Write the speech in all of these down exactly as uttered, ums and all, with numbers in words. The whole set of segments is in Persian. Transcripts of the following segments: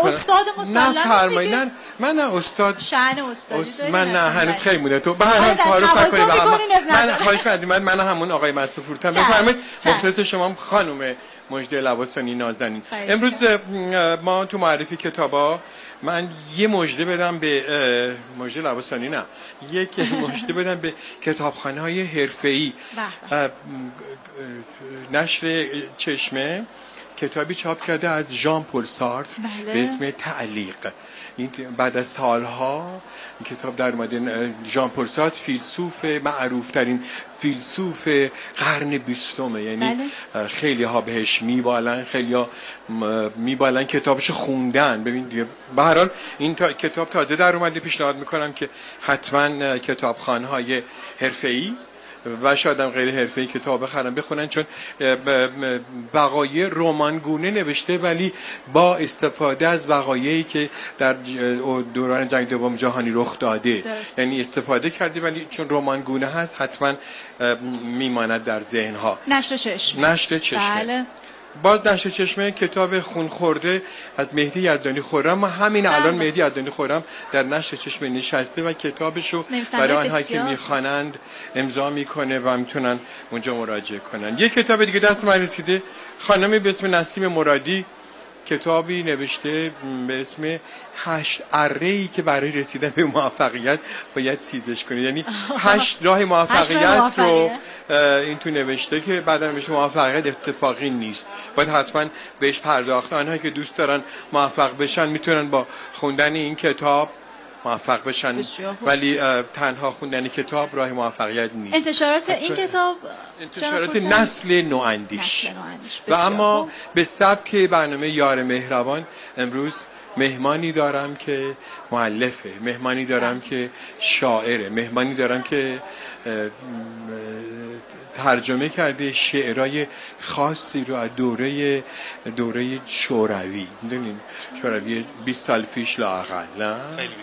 استاد مسلم دیگه. من نه استاد شأن استادی داری. من نه هنوز خیلی مونده تو به هر حال تعارف نکنید. من خواهش می‌کنم من من همون آقای مصطفی فروتن بفرمایید. مختص شما خانم مژده لواسانی نازنین. امروز ما تو معرفی کتابا من یه مژده بدم به مژده لواسانی نه یک مژده بدم به کتابخانه‌های حرفه‌ای. نشر چشمه کتابی چاپ کرده از ژان پل سارتر به اسم تعلیق. این بعد از سالها کتاب در اومده. ژان پل سارتر فیلسوف معروف ترین فیلسوف قرن بیستم، یعنی بله. خیلی ها بهش میبالن، خیلی ها میبالن کتابش خوندن. ببین دیگه به هر حال این تا... کتاب تازه در اومده. پیشنهاد میکنم که حتما کتابخانه‌های حرفه‌ای و شاید هم غیر حرفه‌ای کتاب بخرن بخونن، چون وقایع رمانگونه نوشته ولی با استفاده از وقایعی که در دوران جنگ دوم جهانی رخ داده درست. یعنی استفاده کرده ولی چون رمانگونه هست حتما میماند در ذهنها. نشر چشمه نشر چشمه بله. باز نشر چشمه کتاب خون خورده از مهدی یزدانی خرم. ما همین بله. الان مهدی یزدانی خرم در نشر چشمه نشسته و کتابشو برای آنهایی که میخوانند امضا میکنه و میتونن اونجا مراجعه کنن. یک کتاب دیگه دست من رسیده، خانمی به اسم نسیم مرادی کتابی نوشته به اسم هشت اره‌ای که برای رسیدن به موفقیت باید تیزش کنید. یعنی هشت راه موفقیت رو این تو نوشته که بعدا بهش موفقیت اتفاقی نیست، باید حتما بهش پرداخت. آنهایی که دوست دارن موفق بشن میتونن با خوندن این کتاب موفق بشن، ولی تنها خوندن کتاب راه موفقیت نیست. انتشارات این کتاب انتشارات نسل نواندیش و اما به سبک برنامه یار مهربان امروز مهمانی دارم که مؤلفه، مهمانی دارم که شاعره، مهمانی دارم که ترجمه کرده شعرهای خاصی رو از دوره دوره شوروی. میدونین شوروی بیست سال پیش لااقل نه؟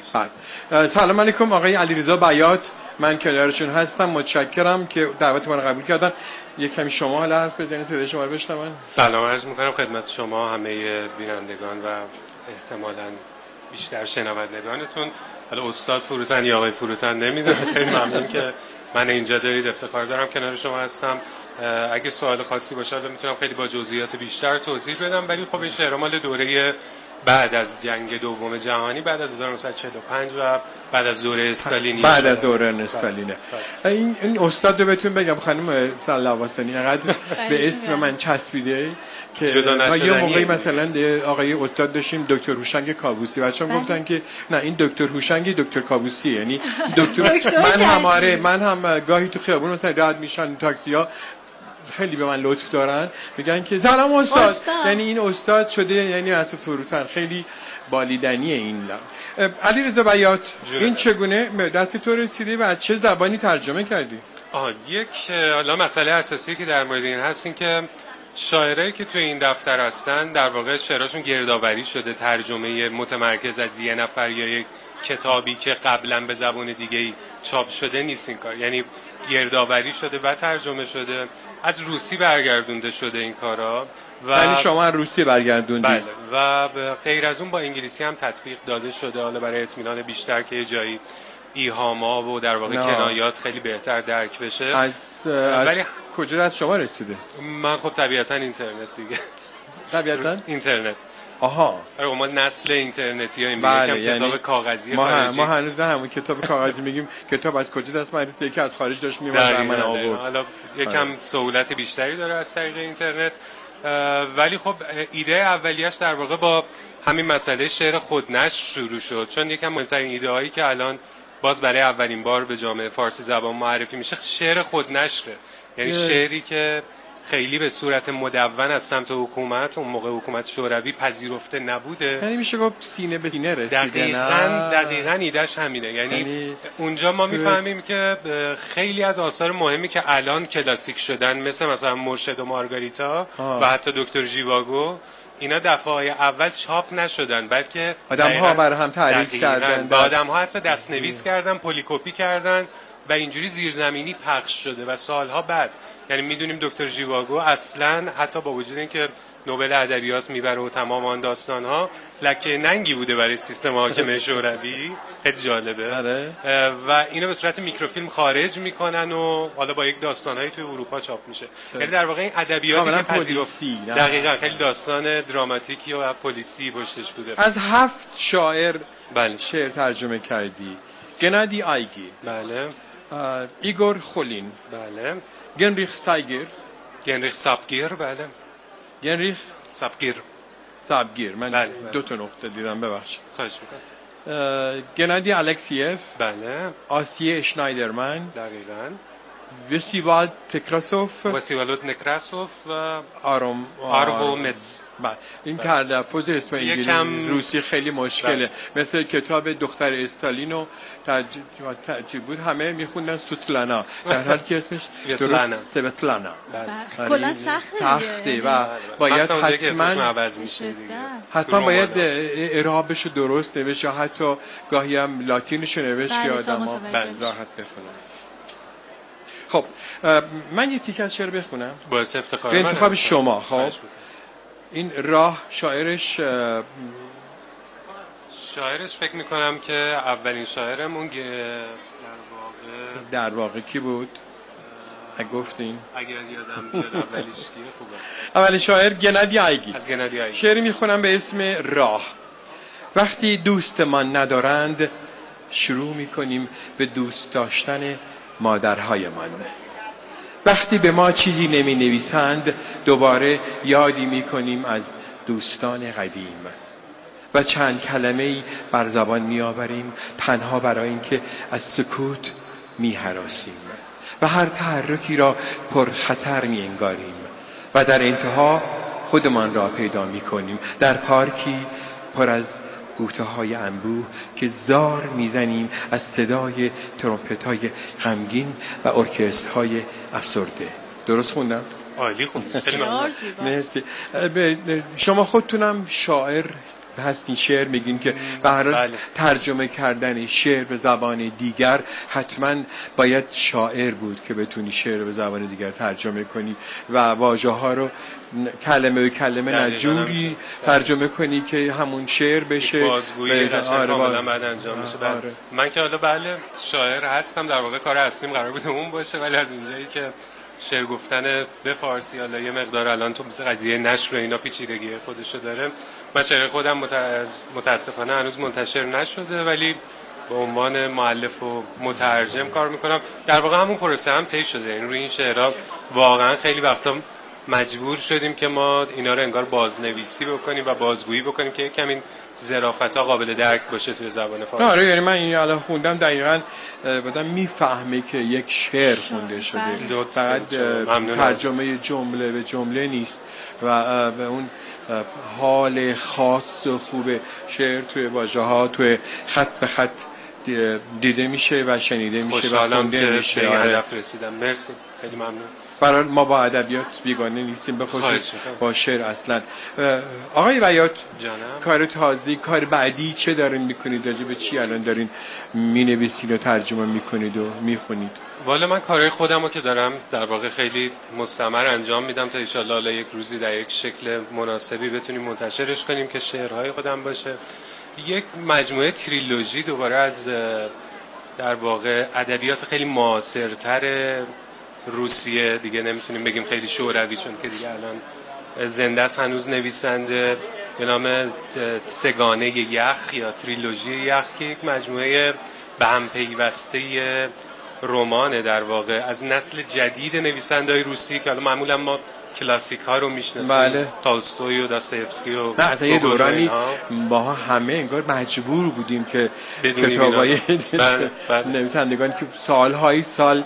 خیلی سلام علیکم آقای علیرضا بیات، من کنارشون هستم. متشکرم که دعوت من قبول کردن. یک کمی شما حالا حرف بزنید صدای شما رو بشنون. سلام عرض می‌کنم خدمت شما همه بینندگان و احتمالاً بیشتر شنوندگانتون. حالا استاد فروتن یا آقای فروتن نمیدونم. خیلی ممنون که من اینجا دارید، افتخار دارم کنار شما هستم. اگه سوال خاصی باشه میتونم خیلی با جزئیات بیشتر توضیح بدم، ولی خب این شعر مال دوره بعد از جنگ دوم جهانی، بعد از هزار و نهصد و چهل و پنج و بعد از دوره استالینی. بعد از دوره استالینه. این این استاد رو بهتون بگم خانم لواسانی انقدر به اسم من چسبیده که ما یه موقعی مثلا آقای استاد داشتیم دکتر هوشنگ کابوسی، بچه‌ها گفتن که نه این دکتر هوشنگ دکتر کابوسی، یعنی دکتر من هم آره من هم گاهی تو خیابون مثلا رد میشن تاکسی‌ها خیلی به من لطف دارن میگن که سلام استاد. استاد یعنی این استاد شده، یعنی اصلا فروتن. خیلی بالیدنیه این. علیرضا بیات این چگونه دست تو رسیده و از چه زبانی ترجمه کردی؟ آه یک حالا مسئله اساسی که در مورد این هست این که شاعرایی که توی این دفتر هستن در واقع شعراشون گردآوری شده، ترجمه متمرکز از یه نفر یا یک کتابی که قبلا به زبان دیگه‌ای چاپ شده نیست این کار، یعنی گردآوری شده و ترجمه شده، از روسی برگردونده شده این کارا و یعنی شما از روسی برگردوندید؟ بله و غیر از اون با انگلیسی هم تطبیق داده شده، حالا برای اطمینان بیشتر که یه جایی ایهاما و در واقع نه. کنایات خیلی بهتر درک بشه. از, از ولی کجا از شما رسیده؟ من خب طبیعتا اینترنت دیگه. طبیعتا اینترنت. آها. آره ما نسل اینترنتی ها این بله، میگم کتاب کاغذی ما خارجی. ما هنوز نه همون کتاب کاغذی میگیم. کتاب از کجا دست من رسیده که از خارج داشت میومد من آورد. حالا یکم سهولت بیشتری داره از طریق اینترنت، ولی خب ایده اولیش در واقع با همین مسئله شعر خودنشر شروع شد، چون یکم مهمترین ایده هایی که الان باز برای اولین بار به جامعه فارسی زبان معرفی میشه شعر خودنشره، یعنی شعری که خیلی به صورت مدون از سمت حکومت، اون موقع حکومت شوروی پذیرفته نبوده، یعنی میشه گفت سینه به سینه رسیده. دقیقاً دقیقاً ایدهش همینه، یعنی, یعنی اونجا ما میفهمیم که خیلی از آثار مهمی که الان کلاسیک شدن مثل مثلا مرشد و مارگاریتا آه. و حتی دکتر ژیواگو، اینا دفعه اول چاپ نشدن بلکه آدم‌ها بر هم تعریف کردن، با آدم‌ها حتی دست‌نویس کردن، پلی‌کپی کردن و اینجوری زیرزمینی پخش شده و سالها بعد، یعنی میدونیم دکتر ژیواگو اصلا حتی با وجود اینکه نوبل ادبیات میبره و تمام آن داستان ها لکه ننگی بوده برای سیستم حاکم شوروی. خیلی جالبه. و اینو به صورت میکروفیلم خارج میکنن و حالا با یک داستانهایی توی اروپا چاپ میشه. یعنی در واقع این ادبیاتی که پذیرفت دقیقاً خیلی داستان دراماتیکی و پلیسی پشتش بوده. از هفت شاعر بله. شعر ترجمه کردی. گنادی آیگی، بله. ایگور خولین، بله. گنریخ سایگر، گنریخ سابگیر، بله. گنریخ سابگیر سابگیر. من بله. دو تا نقطه دیدم، ببخشید. خواهش میکنم. گنادی الکسیف، بله. آسیه اشنایدرمن، دقیقاً. وسیوالد تکراسوف، وسیوالد نکراسوف و آروم آرومتز. بله. این تلفظ اسم انگلیسی یکم... روسی خیلی مشکله. بله. مثل کتاب دختر استالینو ترجیح بود همه میخوندن سوتلانا در حالی که اسمش درست سوتلانا. بله. کلا سخته سخته و باید حتما حتما باید اعرابش درست نوشت یا حتی گاهی هم لاتینش نوشت که آدم‌ها راحت بخونن. خب من یه تیکه از شعر بخونم باعث افتخار به انتخاب شما. خب این راه شاعرش شاعرش فکر میکنم که اولین شاعرمون در واقع در واقع کی بود؟ اگه گفتین اگر یادم بیاد اولیش کیه خوبه. اولین شاعر گنادی آیگی. از گنادی آیگی شعری میخونم به اسم راه. وقتی دوستمان ندارند شروع میکنیم به دوست داشتن مادرهایمان. وقتی به ما چیزی نمی نویسند دوباره یادی می کنیم از دوستان قدیم و چند کلمه‌ای بر زبان می آوریم تنها برای اینکه از سکوت می هراسیم و هر تحرکی را پر خطر می انگاریم و در انتها خودمان را پیدا می کنیم در پارکی پر از گوته های انبوه که زار میزنیم از صدای ترومپت های غمگین و ارکستر های افسرده. درست خوندم؟ عالی خوندید. مرسی. شما خودتونم شاعر هستین، شعر میگین که به هر حال ترجمه کردن شعر به زبان دیگر حتما باید شاعر بود که بتونی شعر به زبان دیگر ترجمه کنی و واژه ها رو کلمه به کلمه نجوری ترجمه کنی که همون شعر بشه. بازگویی قشنگ کاملا بعد انجام میشه. آره. من که حالا بله شاعر هستم، در واقع کار اصلیم قرار بود اون باشه، ولی از اونجایی که شعر گفتن به فارسی حالا یه مقدار الان تو مثل قضیه نشر و اینا پیچیدگی خودشو داره، من شعر خودم متاسفانه هنوز منتشر نشده ولی به عنوان مؤلف و مترجم کار میکنم. در واقع همون پروسه هم طی شده. این روی این شعرها واقعا خیلی وقتا مجبور شدیم که ما اینا رو انگار بازنویسی بکنیم و بازگویی بکنیم که کمی ظرافت‌ها قابل درک باشه توی زبان فارسی. آره یعنی من این الان خوندم دقیقاً آدم میفهمه که یک شعر خونده شده، فقط ترجمه جمله به جمله نیست و به اون حال خاص و خوب شعر توی واژه‌ها توی خط به خط دیده میشه و شنیده میشه و خونده میشه. خوشحالم که به هدف رسیدم. مرسی، خیلی ممنون. برای ما با ادبیات بیگانه نیستیم، به خصوص با شعر اصلا. آقای بیات جانم، کار تازه، کار بعدی چه دارین میکنید؟ راجع به چی الان دارین مینویسید و ترجمه میکنید و میخونید؟ والا من کارهای خودم رو که دارم در واقع خیلی مستمر انجام میدم تا انشالله حالا یک روزی در یک شکل مناسبی بتونیم منتشرش کنیم که شعرهای خودم باشه. یک مجموعه تریلوژی دوباره از در واقع ادبیات خیلی معاصرتر روسیه، دیگه نمیتونیم بگیم خیلی شوروی چون که دیگه الان زنده است، هنوز نویسنده، به نام سگانه یخ یا تریلوژی یخ که یک مجموعه به هم پیوسته رمانه در واقع از نسل جدید نویسنده‌های روسی که حالا معمولا ما کلاسیک ها رو میشناسیم. بله. تالستوی و داستایفسکی و نه اصلا یه دورانی با همه انگار مجبور بودیم که کتابای نویسندگان که سالهای سال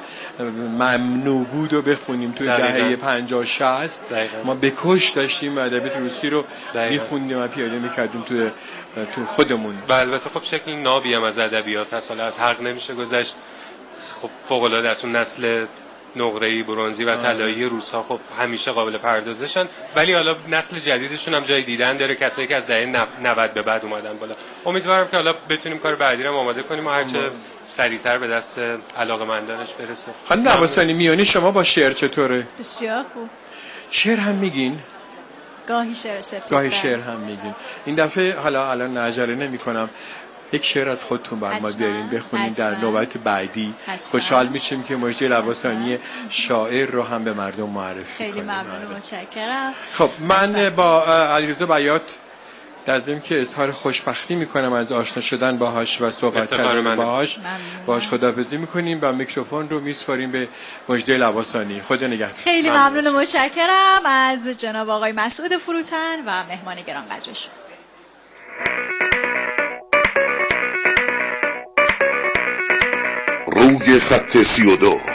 ممنوع بود و بخونیم توی دهه پنجاه شصت ما به کش داشتیم ادبیات روسی رو میخوندیم و پیاده میکردیم توی تو خودمون. البته خب شکل نابی هم از ادبیات هست، حالا از حق نمیشه گذشت. خب فوق العاده از اون نسل نقره‌ای، برنزی و طلایی روس‌ها خب همیشه قابل پردازشن، ولی حالا نسل جدیدشون هم جای دیدن داره، کسایی که از دهه نود به بعد اومدن بالا. امیدوارم که حالا بتونیم کار بعدی رو آماده کنیم و هرچه سریعتر به دست علاقه‌مندانش برسه. خانم نواسانی میانی شما با شعر چطوره؟ بسیار خوب. شعر هم میگین؟ گاهی شعر سپید گاهی شعر هم میگیم. این دفعه حالا الان عجله نمی کنم، یک شعر از خودتون بر ما بیارین بخونین در نوبت بعدی. حتما. خوشحال میشیم که مجدی لواسانی شاعر رو هم به مردم معرفی خیلی کنیم. ممنون و متشکرم. خب من با علیرضا بیات در ضمن که اظهار خوشبختی میکنم از آشنا شدن باهاش و صحبت کردن باهاش، باهاش خداحافظی میکنیم و میکروفون رو میسپاریم به مجدی لواسانی. خدا نگهدار. خیلی ممنون و متشکرم از جناب آقای مسعود فروتن و مهمان گرانقدرشون. روی خط سی و دو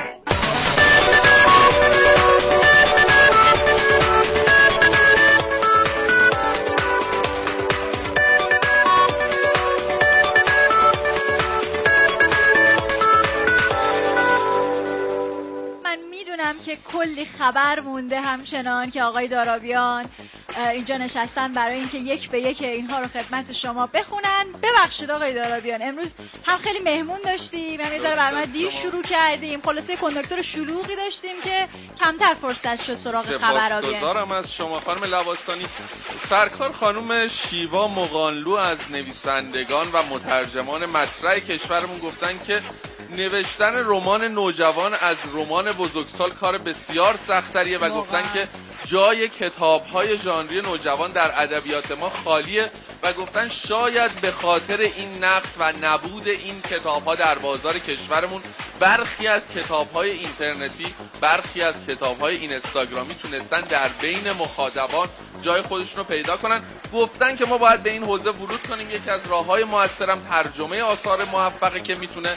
که کلی خبر مونده همچنان که آقای دارابیان اینجا نشستن برای اینکه یک به یک اینها رو خدمت شما بخونن. ببخشید آقای دارابیان، امروز هم خیلی مهمون داشتیم، هم یه ذره برنامه دیر شروع کردیم، خلاصه کنداکتور شلوغی داشتیم که کمتر فرصت شد سراغ خبرها بیایم. سپاسگزارم از شما خانم لواسانی. سرکار خانم شیوا مغانلو از نویسندگان و مترجمان مطرح کشورمون گفتن که نوشتن رمان نوجوان از رمان بزرگسال کار بسیار سخت‌تریه و گفتن که جای کتاب‌های ژانری نوجوان در ادبیات ما خالیه و گفتن شاید به خاطر این نقص و نبود این کتاب‌ها در بازار کشورمون برخی از کتاب‌های اینترنتی، برخی از کتاب‌های اینستاگرامی تونستن در بین مخاطبان جای خودشون رو پیدا کنن. گفتن که ما باید به این حوزه ورود کنیم. یکی از راه‌های موثرم ترجمه آثار موفقه که میتونه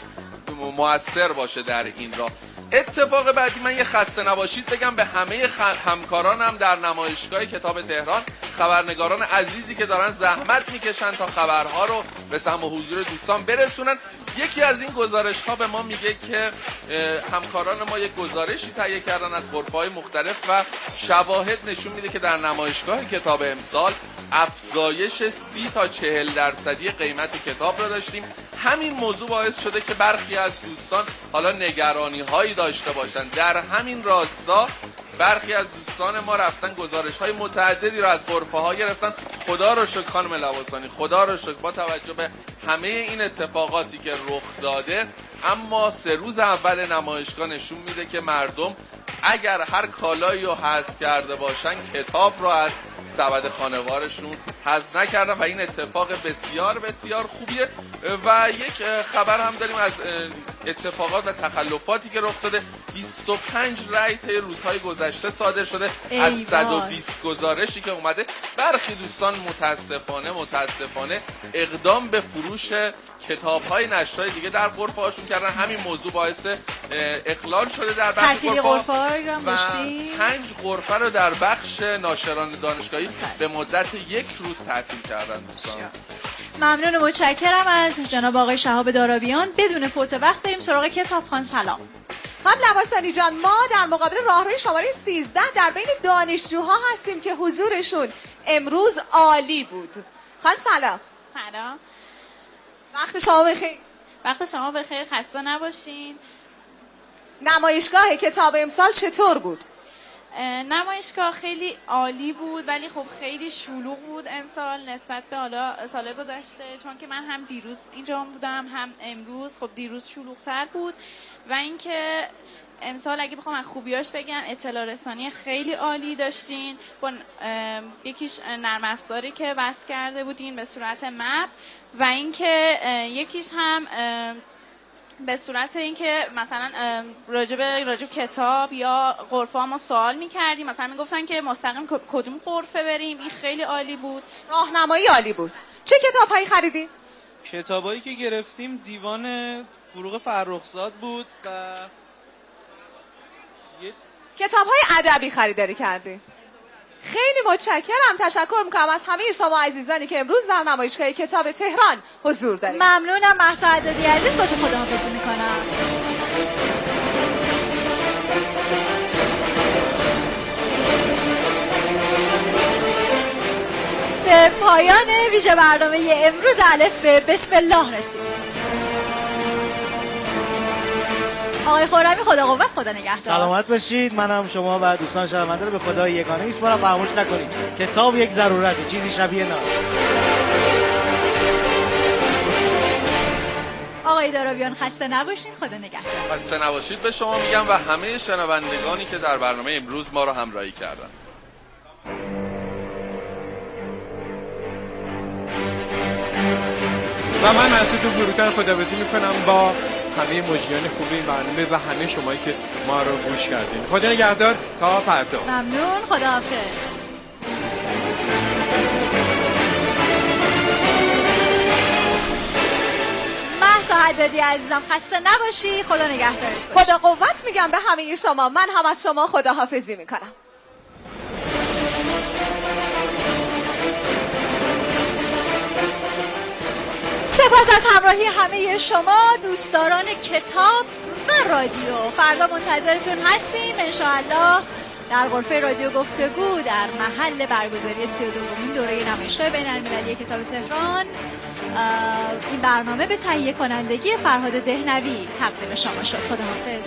موثر باشه در این راه. اتفاق بعدی من یه خسته نباشید بگم به همه خ... همکارانم در نمایشگاه کتاب تهران، خبرنگاران عزیزی که دارن زحمت میکشن تا خبرها رو به سمع و حضور دوستان برسونن. یکی از این گزارش ها به ما میگه که همکاران ما یک گزارشی تهیه کردن از غرفه‌های مختلف و شواهد نشون میده که در نمایشگاه کتاب امسال افزایش سی تا چهل درصدی قیمت کتاب را داشتیم. همین موضوع باعث شده که برخی از دوستان حالا نگرانی هایی داشته باشند. در همین راستا برخی از دوستان ما رفتن گزارش های متعددی را از غرفه ها گرفتن. خدا رو شکر خانم لواسانی، خدا رو شکر با توجه به همه این اتفاقاتی که رخ داده، اما سه روز اول نمایشگاه نشون میده که مردم اگر هر کالایی رو حذف کرده باشن کتاب رو از سبد خانوارشون حذف نکردن و این اتفاق بسیار بسیار خوبیه. و یک خبر هم داریم از اتفاقات و تخلفاتی که رخ داده. بیست و پنج رأی طی روزهای گذشته صادر شده از صد و بیست گزارشی که اومده. برخی دوستان متاسفانه متاسفانه اقدام به فروش کتاب‌های نشرهای دیگه در غرفه‌هاشون کردن. همین موضوع باعث اخلال شده در بخش غرفه‌ها و پنج غرفه رو در بخش ناشران دانشگاهی به مدت یک روز تعطیل کردن دوستان. ممنون و متشکرم از جناب آقای شهاب دارابیان. بدون فوت وقت بریم سراغ کتابخوان. سلام خانم لواسانی جان، ما در مقابل راهروی شماره سیزده در بین دانشجوها هستیم که حضورشون امروز عالی بود. خانم سلام. سلام، وقت شما بخیر. وقت شما بخیر، خسته نباشین. نمایشگاه کتاب امسال چطور بود؟ نمایشگاه خیلی عالی بود، ولی خب خیلی شلوغ بود امسال نسبت به حالا سال گذشته، چون که من هم دیروز اینجا بودم هم امروز. خب دیروز شلوغ‌تر بود و اینکه امسال اگه بخوام از خوبیاش بگم اطلاع رسانی خیلی عالی داشتین. با یکیش نرم افزاری که وصل کرده بودین به صورت مپ و اینکه یکیش هم به صورت اینکه مثلا راجب راجب کتاب یا غرفه ها ما سوال می‌کردیم، مثلا میگفتن که مستقیم کدوم غرفه بریم. این خیلی عالی بود. راهنمایی عالی بود. چه کتاب‌هایی خریدی؟ کتابایی که گرفتیم دیوان فروغ فرخزاد بود و یه... کتاب‌های ادبی خریداری کردی. خیلی متشکرم. تشکر میکنم از همه شما عزیزانی که امروز در نمایشگاه کتاب تهران حضور دارید. ممنونم. مهسا عددی عزیز با تو خداحافظی میکنم. به پایان ویژه برنامه امروز الف به بسم الله رسید. آقای خرمی خدا قوت، خدا نگهدار. سلامت باشید. منم شما و دوستان شنونده رو به خدای یگانه میسپارم. فراموش نکنید کتاب یک ضرورته، چیزی شبیه نه. آقای دارابیان خسته نباشین، خدا نگهدار. خسته نباشید به شما میگم و همه شنوندگانی که در برنامه امروز ما رو همراهی کردن. و من مسعود فروتن خداحافظی میکنم با همه مجریان خوب این برنامه و همه شمایی که ما رو گوش کردین. خدا نگهدار تا فردا. ممنون، خداحافظ. مهسا حدادی عزیزم خسته نباشی، خدا نگهدارت. خدا قوت میگم به همه شما. من هم از شما خداحافظی میکنم. سپاس از همراهی همه شما دوستداران کتاب و رادیو. فردا منتظرتون هستیم انشاءالله در غرفه رادیو گفتگو در محل برگزاری سی و دومین دوره نمایشگاه بین‌المللی کتاب تهران. این برنامه به تهیه کنندگی فرهاد دهنوی تقدیم شما شد. خداحافظ.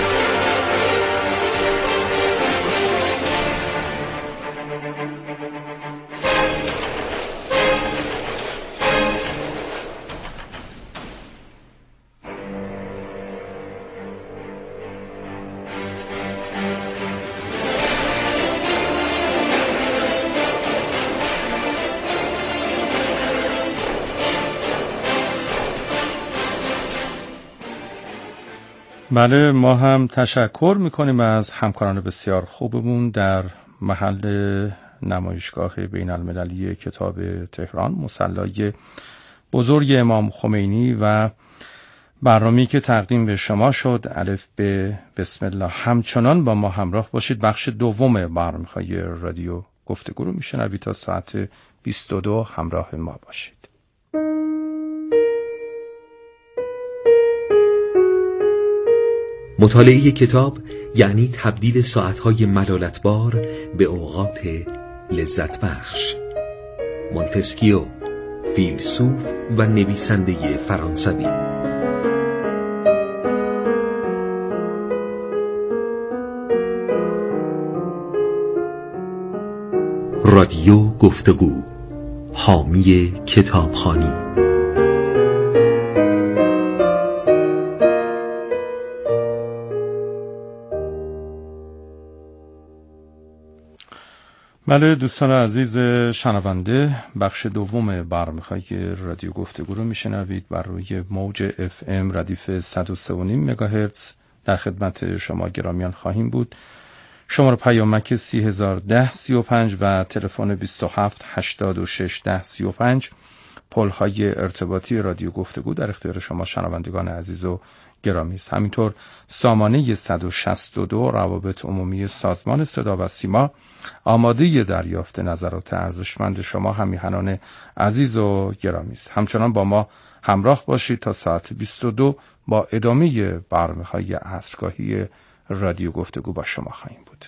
بله، ما هم تشکر میکنیم از همکاران بسیار خوبمون در محل نمایشگاه بین المللی کتاب تهران، مصلی بزرگ امام خمینی و برنامه‌ای که تقدیم به شما شد الف به بسم الله. همچنان با ما همراه باشید. بخش دوم برنامه‌های رادیو گفتگو رو میشنوید. تا ساعت بیست و دو همراه ما باشید. مطالعه کتاب یعنی تبدیل ساعتهای ملالتبار به اوقات لذت بخش. مونتسکیو، فیلسوف و نویسنده فرانسوی. رادیو گفتگو، حامی کتابخوانی. بله دوستان عزیز شنونده، بخش دوم برنامه‌های رادیو گفتگو رو میشنوید بر روی موج اف ام ردیف صد و سه و نیم مگاهرتز. در خدمت شما گرامیان خواهیم بود. شماره پیامک سی هزار ده سی و پنج و تلفن بیست و هفت هشتاد و شش ده سی و پنج پل‌های ارتباطی رادیو گفتگو در اختیار شما شنوندگان عزیز و گرامی است. همینطور سامانه صد و شصت و دو روابط عمومی سازمان صدا و سیما آماده دریافت نظرات ارزشمند شما همیهنان عزیز و گرامی است. همچنان با ما همراه باشید تا ساعت بیست و دو با ادامه برنامه‌های عصرگاهی رادیو گفتگو با شما خواهیم بود.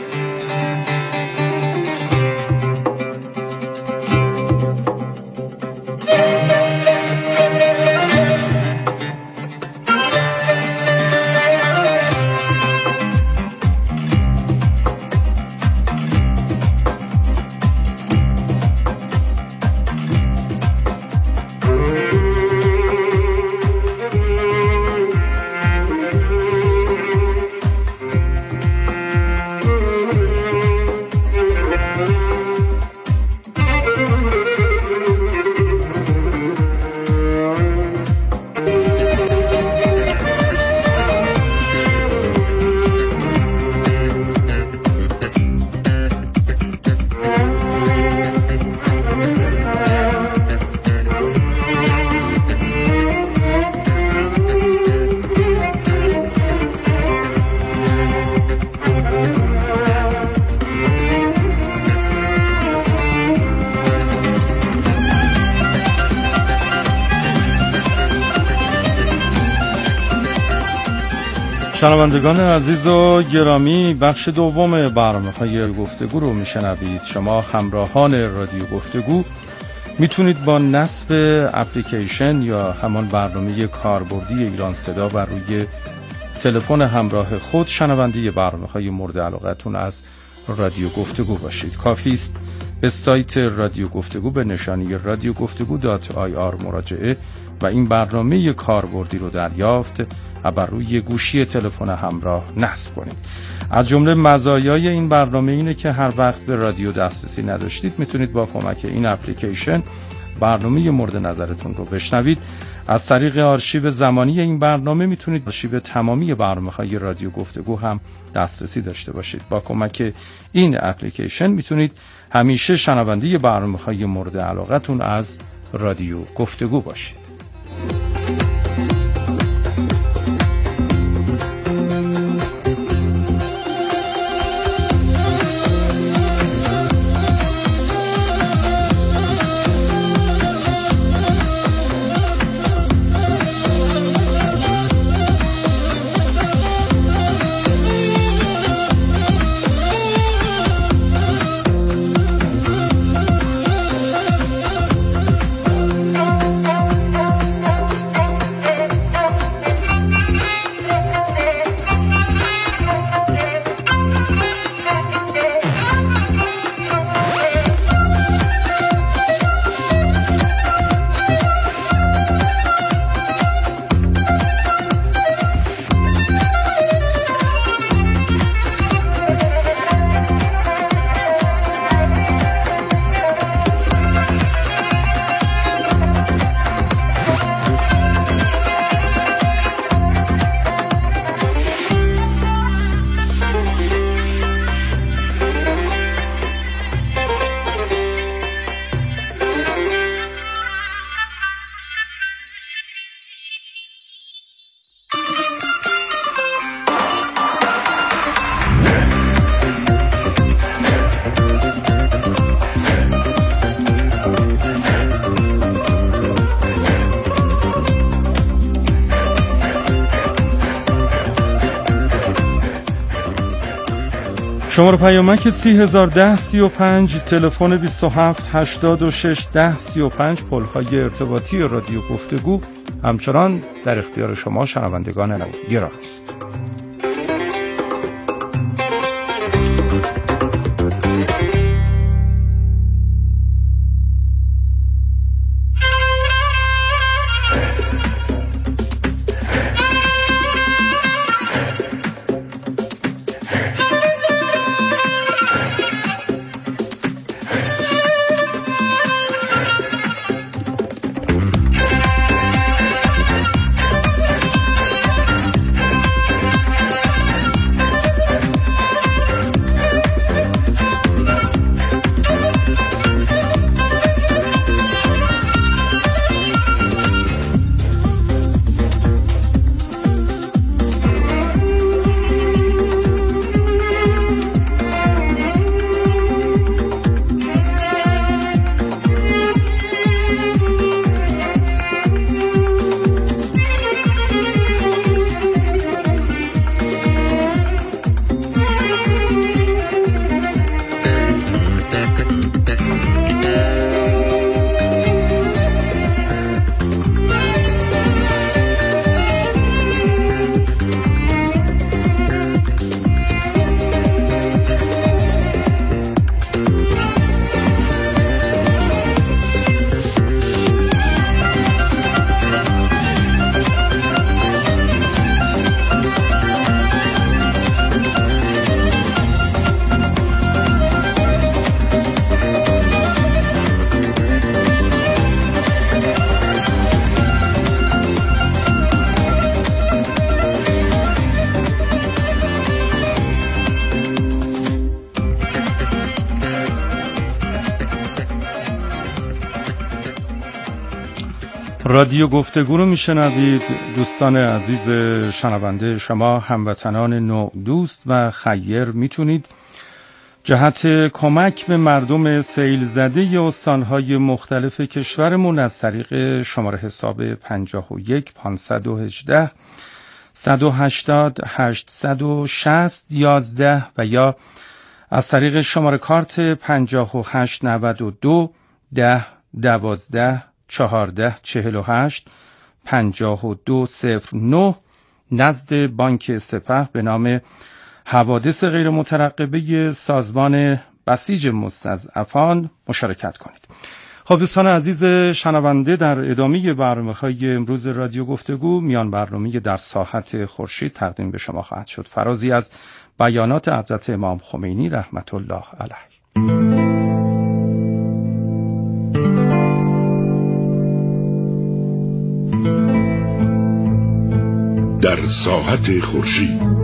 شنوندگان عزیز و گرامی، بخش دوم برنامه‌های گفتگو رو میشنوید. شما همراهان رادیو گفتگو میتونید با نصب اپلیکیشن یا همان برنامه کاربردی ایران صدا بر روی تلفن همراه خود شنونده برنامه‌های مورد علاقتون از رادیو گفتگو باشید. کافی است به سایت رادیو گفتگو به نشانی رادیو گفتگو دات آی آر مراجعه و این برنامه کاربردی رو دریافت و بر روی گوشی تلفن همراه نصب کنید. از جمله مزایای این برنامه اینه که هر وقت به رادیو دسترسی نداشتید میتونید با کمک این اپلیکیشن برنامه مورد نظرتون رو بشنوید. از طریق آرشیو زمانی این برنامه میتونید آرشیو تمامی برنامه‌های رادیو گفتگو هم دسترسی داشته باشید. با کمک این اپلیکیشن میتونید همیشه شنونده برنامه‌های مورد علاقتون از رادیو گفتگو باشید. شماره پیامک سی هزار ده سی و پنج، تلفن بیست و هفت هشتاد و شش ده سی و پنج، پل‌های ارتباطی رادیو گفتگو همچنان در اختیار شما شنوندگان گرامی است. رادیو گفتگو رو میشنوید. دوستان عزیز شنونده، شما هموطنان نو دوست و خیر میتونید جهت کمک به مردم سیل زده استانهای مختلف کشورمون از طریق شماره حساب پنجاه و یک پانصد و هجده صد و هشتاد هشتصد و شصت یازده و یا از طریق شماره کارت پنجاه و هشت نود و دو ده دوازده چهارده چهل و هشت پنجاه و دو صفر نه نزد بانک سپه به نام حوادث غیر مترقبه سازمان بسیج مستضعفان مشارکت کنید. خب دوستان عزیز شنونده، در ادامه برنامه‌های امروز رادیو گفتگو میان برنامه در ساحت خورشید تقدیم به شما خواهد شد. فرازی از بیانات حضرت امام خمینی رحمت الله علیه. در ساحت خورشید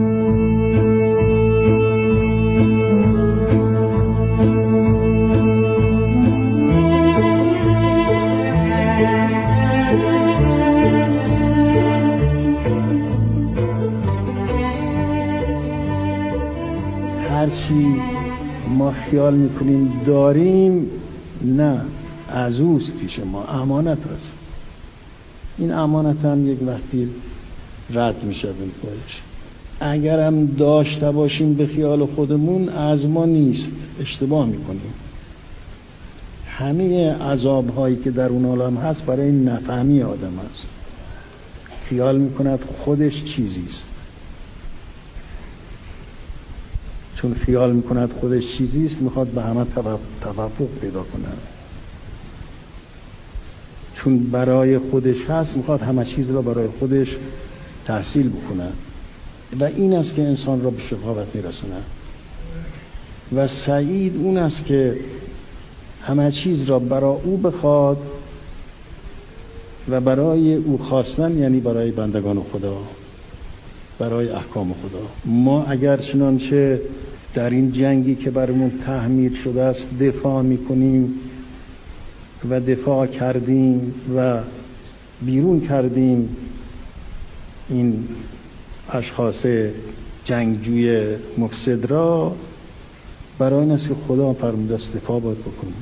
هرچی ما خیال میکنیم داریم نه، از اوست پیش ما، امانت هست. این امانت هم یک وقتی رد میشه بالکلش. اگر هم داشته باشیم به خیال خودمون، از ما نیست، اشتباه میکنیم. همه عذاب هایی که در اون عالم هست برای نفهمی آدم هست. خیال میکند خودش چیزیست. چون خیال میکند خودش چیزیست میخواد به همه توافق پیدا کند. چون برای خودش هست میخواد همه چیز را برای خودش تحصیل بکند و این است که انسان را به شقاوت میرساند. و سعید اون است که همه چیز را برای او بخواد و برای او خواستن، یعنی برای بندگان خدا، برای احکام خدا. ما اگر چنانچه در این جنگی که برامون تحمیل شده است دفاع میکنیم و دفاع کردیم و بیرون کردیم این اشخاص جنگجوی مفسد را، برای این است که خدا فرموده است دفاع باید بکنیم.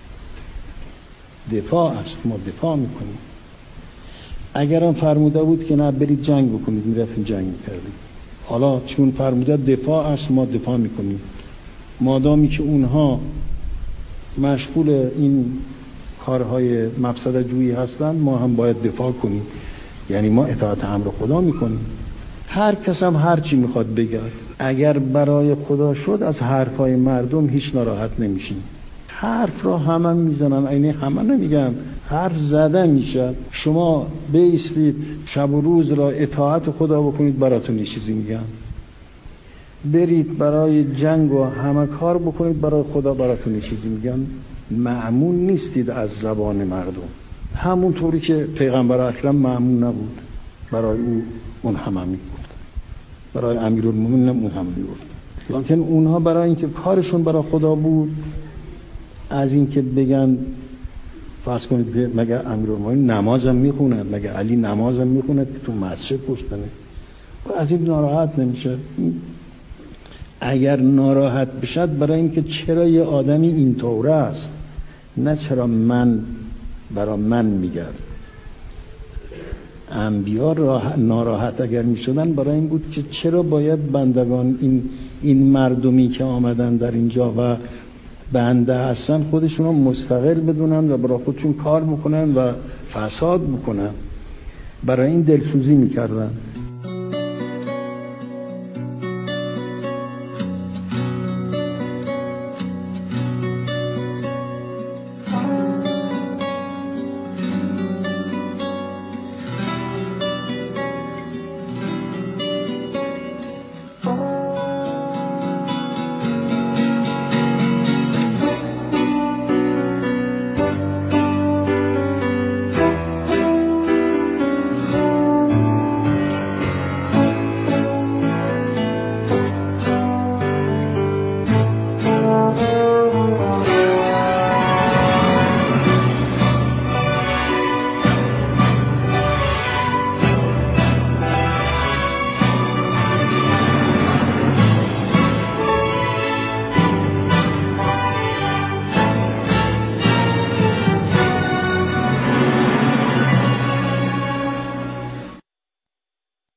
دفاع است، ما دفاع میکنیم. اگر هم فرموده بود که نه برید جنگ بکنید، میرفتیم جنگ میکردیم. حالا چون فرموده دفاع است ما دفاع میکنیم. مادامی که اونها مشغول این کارهای مفسده جویی هستن ما هم باید دفاع کنیم، یعنی ما اطاعت امر خدا میکنیم. هر کس هم هر چی میخواد بگه، اگر برای خدا شد از حرفای مردم هیچ ناراحت نمیشیم. حرف را همه میزنن، اینه همه نمیگن، حرف زده میشه. شما بایستید شب و روز را اطاعت خدا بکنید، براتون یه چیزی میگن. برید برای جنگ و همه کار بکنید برای خدا، براتون یه چیزی میگن. مأمون نیستید از زبان مردم، همونطوری که پیغمبر اکرم مأمون نبود، برای او اون همه میگفت، برای امیرالمومنین اون همه میگفت. لکن اونها برای اینکه کارشون برای خدا بود، از اینکه بگن فرض کنید که مگه امیرالمومنین نمازم میخونه، مگه علی نمازم میخونه که تو مسجد پشتنه، و از این ناراحت نمیشه. اگر ناراحت بشد برای اینکه چرا یه آدمی اینطوره است، نه چرا من برای من میگرد. انبیا راه ناراحت اگر میشدن برای این بود که چرا باید بندگان این این مردمی که آمدن در اینجا و بنده هستن خودشون رو مستقل بدونن و برای خودشون کار میکنن و فساد میکنن. برای این دلسوزی میکردن.